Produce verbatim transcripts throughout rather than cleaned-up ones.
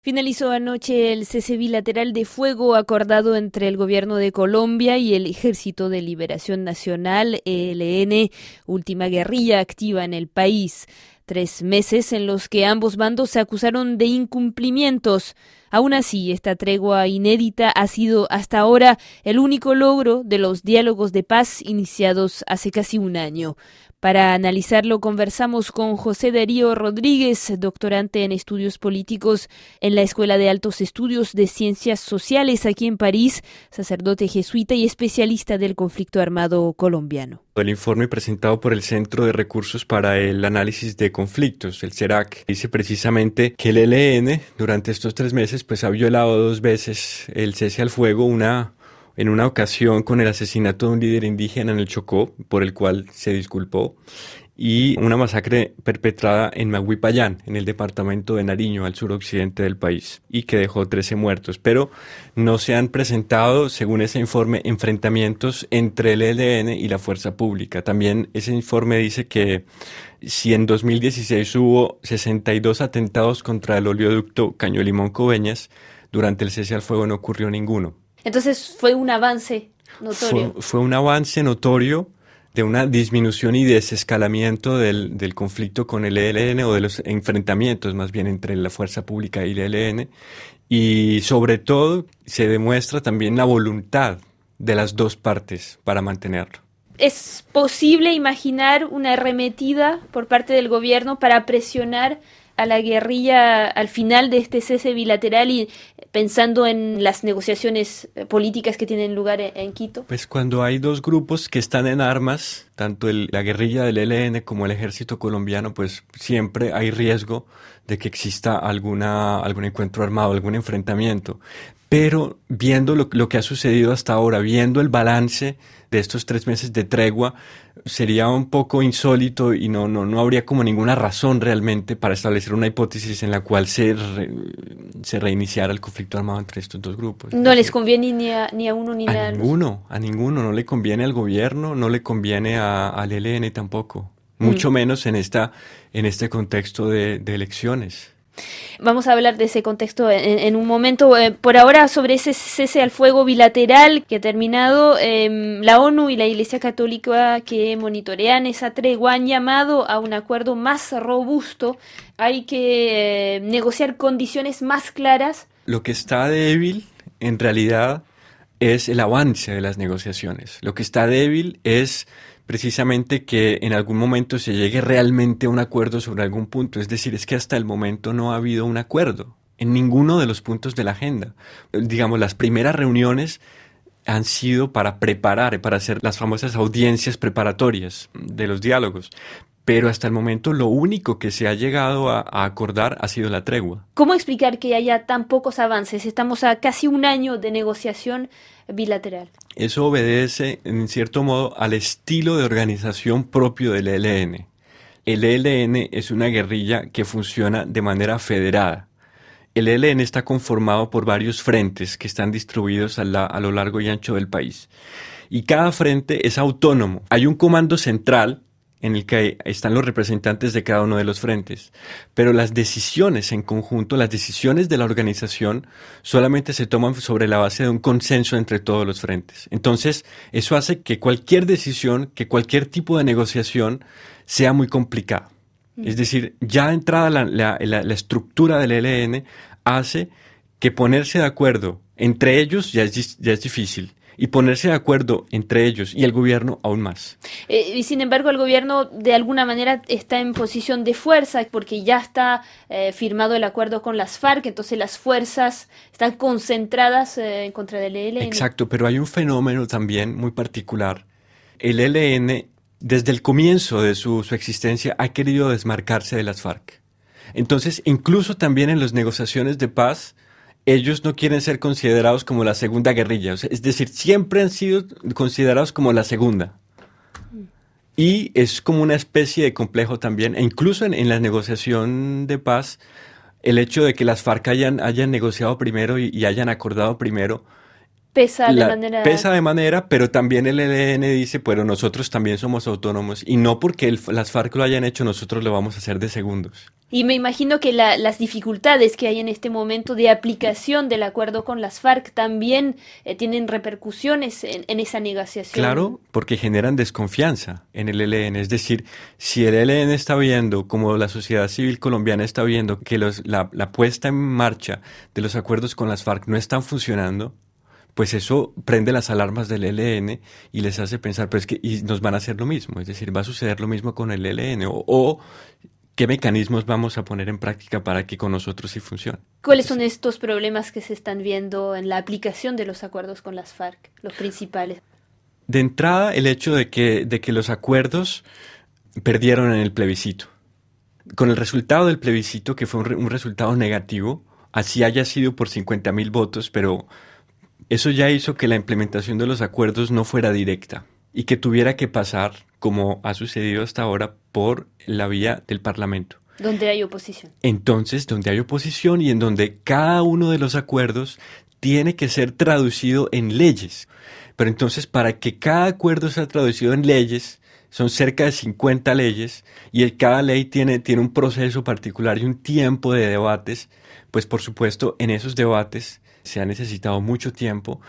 Finalizó anoche el cese bilateral de fuego acordado entre el gobierno de Colombia y el Ejército de Liberación Nacional, E L N, última guerrilla activa en el país. Tres meses en los que ambos bandos se acusaron de incumplimientos. Aún así, esta tregua inédita ha sido hasta ahora el único logro de los diálogos de paz iniciados hace casi un año. Para analizarlo, conversamos con José Darío Rodríguez, doctorante en estudios políticos en la Escuela de Altos Estudios de Ciencias Sociales aquí en París, sacerdote jesuita y especialista del conflicto armado colombiano. El informe presentado por el Centro de Recursos para el Análisis de Conflictos, el CERAC, dice precisamente que el E L N durante estos tres meses pues ha violado dos veces el cese al fuego, una en una ocasión con el asesinato de un líder indígena en el Chocó, por el cual se disculpó, y una masacre perpetrada en Maguipayán, en el departamento de Nariño, al suroccidente del país, y que dejó trece muertos. Pero no se han presentado, según ese informe, enfrentamientos entre el E L N y la fuerza pública. También ese informe dice que si en dos mil dieciséis hubo sesenta y dos atentados contra el oleoducto Caño-Limón-Coveñas, durante el cese al fuego no ocurrió ninguno. Entonces fue un avance notorio. Fue, fue un avance notorio de una disminución y desescalamiento del, del conflicto con el E L N, o de los enfrentamientos más bien entre la fuerza pública y el E L N, y sobre todo se demuestra también la voluntad de las dos partes para mantenerlo. ¿Es posible imaginar una arremetida por parte del gobierno para presionar a la guerrilla al final de este cese bilateral y pensando en las negociaciones políticas que tienen lugar en, en Quito? Pues cuando hay dos grupos que están en armas, tanto el, la guerrilla del E L N como el ejército colombiano, pues siempre hay riesgo de que exista alguna, algún encuentro armado, algún enfrentamiento. Pero viendo lo, lo que ha sucedido hasta ahora, viendo el balance de estos tres meses de tregua, sería un poco insólito y no, no, no habría como ninguna razón realmente para establecer una hipótesis en la cual se, re, se reiniciara el conflicto armado entre estos dos grupos. No les conviene ni a, ni a uno ni a, a ninguno, a ninguno, no le conviene al gobierno, no le conviene a, al E L N tampoco, mucho mm. menos en esta, en este contexto de, de elecciones. Vamos a hablar de ese contexto en, en un momento. Eh, por ahora, sobre ese cese al fuego bilateral que ha terminado, eh, la ONU y la Iglesia Católica que monitorean esa tregua han llamado a un acuerdo más robusto. Hay que eh, negociar condiciones más claras. Lo que está débil, en realidad, es el avance de las negociaciones. Lo que está débil es precisamente que en algún momento se llegue realmente a un acuerdo sobre algún punto. Es decir, es que hasta el momento no ha habido un acuerdo en ninguno de los puntos de la agenda. Digamos, las primeras reuniones han sido para preparar, para hacer las famosas audiencias preparatorias de los diálogos. Pero hasta el momento lo único que se ha llegado a, a acordar ha sido la tregua. ¿Cómo explicar que haya tan pocos avances? Estamos a casi un año de negociación bilateral. Eso obedece, en cierto modo, al estilo de organización propio del E L N. El E L N es una guerrilla que funciona de manera federada. El E L N está conformado por varios frentes que están distribuidos a, la, a lo largo y ancho del país. Y cada frente es autónomo. Hay un comando central en el que están los representantes de cada uno de los frentes. Pero las decisiones en conjunto, las decisiones de la organización, solamente se toman sobre la base de un consenso entre todos los frentes. Entonces, eso hace que cualquier decisión, que cualquier tipo de negociación sea muy complicada. Mm. Es decir, ya entrada la, la, la, la estructura del E L N hace que ponerse de acuerdo entre ellos ya es, ya es difícil. Y ponerse de acuerdo entre ellos y el gobierno aún más. Eh, y sin embargo, el gobierno de alguna manera está en posición de fuerza porque ya está eh, firmado el acuerdo con las FARC, entonces las fuerzas están concentradas eh, en contra del E L N. Exacto, pero hay un fenómeno también muy particular. El E L N, desde el comienzo de su, su existencia, ha querido desmarcarse de las FARC. Entonces, incluso también en las negociaciones de paz, ellos no quieren ser considerados como la segunda guerrilla. O sea, es decir, siempre han sido considerados como la segunda. Y es como una especie de complejo también. E incluso en, en la negociación de paz, el hecho de que las FARC hayan, hayan negociado primero y, y hayan acordado primero, Pesa de la, manera... Pesa de manera, pero también el E L N dice, pero nosotros también somos autónomos y no porque el, las FARC lo hayan hecho, nosotros lo vamos a hacer de segundos. Y me imagino que la, las dificultades que hay en este momento de aplicación del acuerdo con las FARC también eh, tienen repercusiones en, en esa negociación. Claro, porque generan desconfianza en el E L N. Es decir, si el E L N está viendo, como la sociedad civil colombiana está viendo, que los, la, la puesta en marcha de los acuerdos con las FARC no están funcionando, pues eso prende las alarmas del E L N y les hace pensar, pero es que y nos van a hacer lo mismo, es decir, va a suceder lo mismo con el E L N o, o qué mecanismos vamos a poner en práctica para que con nosotros sí funcione. ¿Cuáles son estos problemas que se están viendo en la aplicación de los acuerdos con las FARC, los principales? De entrada, el hecho de que, de que los acuerdos perdieron en el plebiscito. Con el resultado del plebiscito, que fue un, re, un resultado negativo, así haya sido por cincuenta mil votos, pero eso ya hizo que la implementación de los acuerdos no fuera directa y que tuviera que pasar, como ha sucedido hasta ahora, por la vía del Parlamento. Donde hay oposición. Entonces, donde hay oposición y en donde cada uno de los acuerdos tiene que ser traducido en leyes. Pero entonces, para que cada acuerdo sea traducido en leyes, son cerca de cincuenta leyes y cada ley tiene, tiene un proceso particular y un tiempo de debates, pues por supuesto, en esos debates se ha necesitado mucho tiempo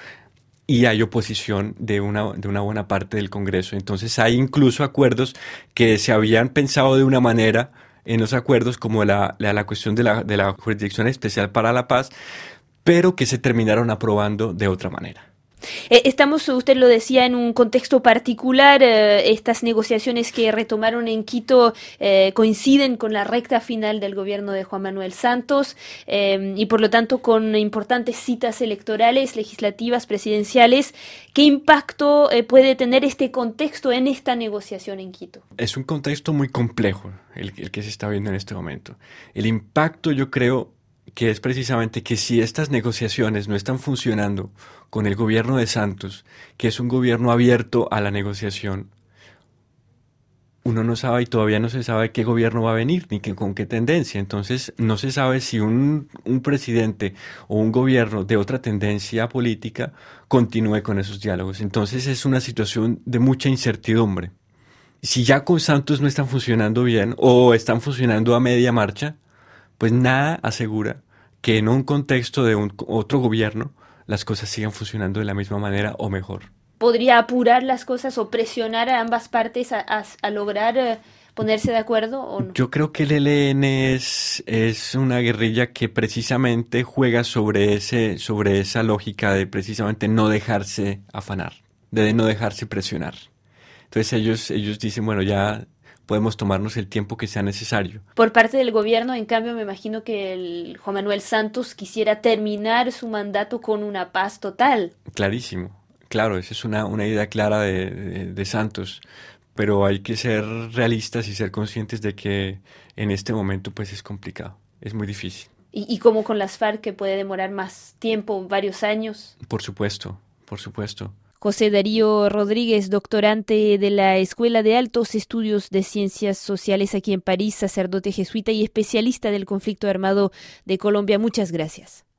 y hay oposición de una, de una buena parte del Congreso. Entonces hay incluso acuerdos que se habían pensado de una manera en los acuerdos, como la, la, la cuestión de la, de la Jurisdicción Especial para la Paz, pero que se terminaron aprobando de otra manera. Eh, estamos, usted lo decía, en un contexto particular. Eh, estas negociaciones que retomaron en Quito eh, coinciden con la recta final del gobierno de Juan Manuel Santos eh, y por lo tanto con importantes citas electorales, legislativas, presidenciales. ¿Qué impacto eh, puede tener este contexto en esta negociación en Quito? Es un contexto muy complejo el, el que se está viendo en este momento. El impacto, yo creo, que es precisamente que si estas negociaciones no están funcionando con el gobierno de Santos, que es un gobierno abierto a la negociación, uno no sabe y todavía no se sabe qué gobierno va a venir ni que, con qué tendencia. Entonces no se sabe si un, un presidente o un gobierno de otra tendencia política continúe con esos diálogos. Entonces es una situación de mucha incertidumbre. Si ya con Santos no están funcionando bien o están funcionando a media marcha, pues nada asegura que en un contexto de un, otro gobierno las cosas sigan funcionando de la misma manera o mejor. ¿Podría apurar las cosas o presionar a ambas partes a, a, a lograr eh, ponerse de acuerdo o no? Yo creo que el E L N es, es una guerrilla que precisamente juega sobre, ese, sobre esa lógica de precisamente no dejarse afanar, de no dejarse presionar. Entonces ellos, ellos dicen, bueno, ya podemos tomarnos el tiempo que sea necesario. Por parte del gobierno, en cambio, me imagino que el Juan Manuel Santos quisiera terminar su mandato con una paz total. Clarísimo, claro, esa es una, una idea clara de, de, de Santos, pero hay que ser realistas y ser conscientes de que en este momento pues es complicado, es muy difícil. ¿Y, y como con las FARC, que puede demorar más tiempo, varios años? Por supuesto, por supuesto. José Darío Rodríguez, doctorante de la Escuela de Altos Estudios de Ciencias Sociales aquí en París, sacerdote jesuita y especialista del conflicto armado de Colombia. Muchas gracias.